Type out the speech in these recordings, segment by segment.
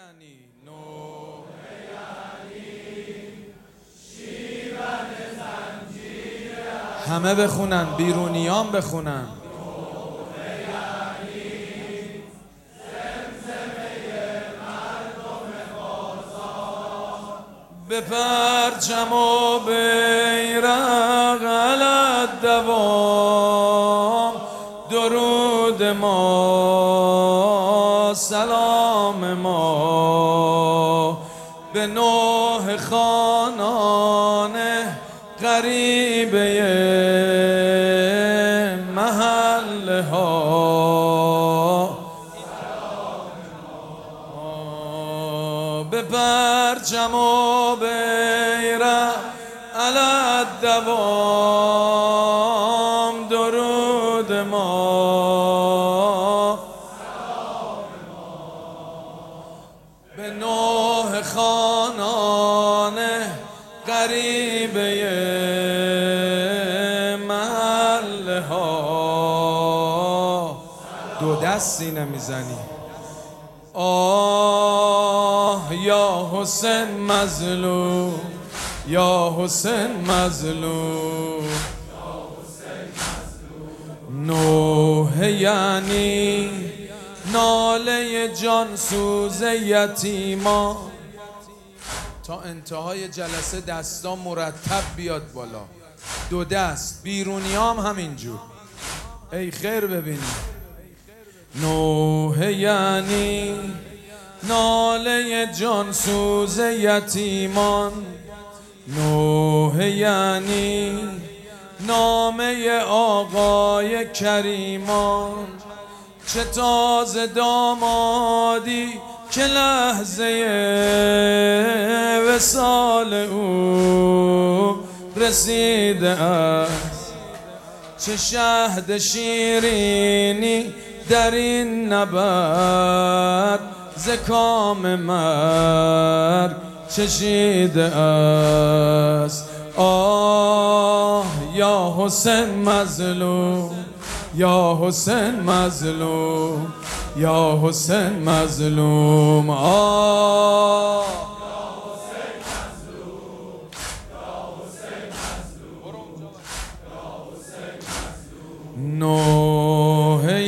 یعنی نوح همه بخونن، بیرونیان بخونن. به پرچم و بیرق علی الدوام، درود ما سلام ما به نوح خانان غریبه محله ها. به پرچم و بیرق علی الدوام، درود ما به نوح خانان غریبه محله ها. دو دست سینه میزنی. آه یا حسین مظلوم، یا حسین مظلوم. نوح یعنی ناله جان سوز یتیما. تا انتهای جلسه دستا مرتب بیاد بالا، دو دست. بیرونیام همینجور. ای خیر ببینید. نوح یعنی ناله جان سوز یتیمان. نوح یعنی نامه آقای کریمان. چه تازه دامادی که لحظه وصال او رسیده است. چه شهد شیرینی در این نبرد ز کام مرگ چشیده است. آه یا حسین مظلوم، یا حسین مظلوم، یا حسین مظلوم. آه نوح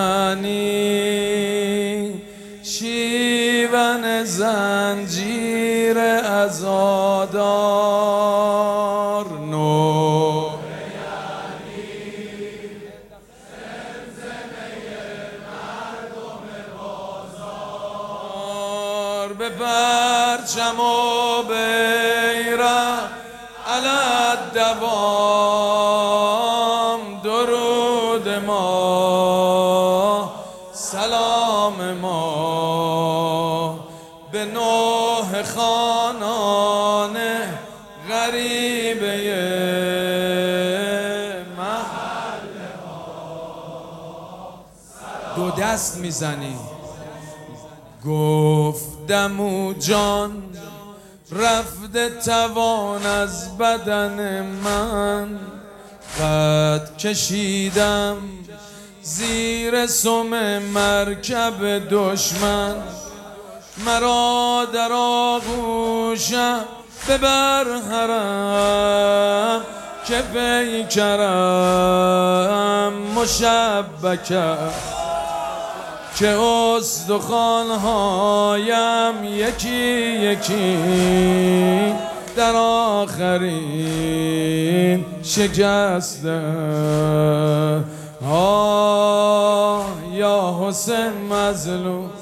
یعنی شیون زنجیر عزادار. نوح یعنی زمزمه مردم بازار. به پرچم و بیرق علی الدوام، درود ما سلام ما به نوح خانان غریبه محله ها. دو دست میزنی. گفتم او جان رفته توان از بدن من. قد کشیدم زیر سم مرکب دشمن. مرا در آغوشم ببر حرم که پیکرم مشبکه. که استخوان‌هایم یکی یکی در آخرین شکسته. آه یا حسین مظلوم،